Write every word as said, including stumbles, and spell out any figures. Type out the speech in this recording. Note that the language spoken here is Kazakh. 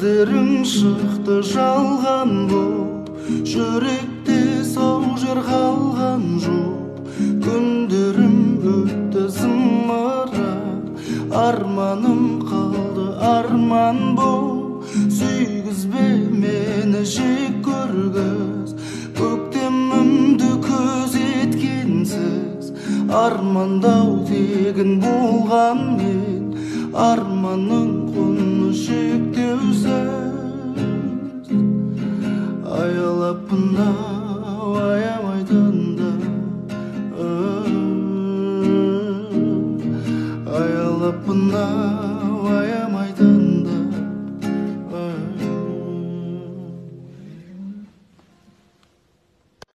көздерің шықты жалған болып, жүректе сау жер қалған жоқ. Күндерім өтті зымырап, арманым қалды арман болып. Сүйгізбе мені жек көргіз, көктемімді көз еткенсіз. Армандау тегін болған мен, арманның құны шектеусіз. Аялаппын ау, аямын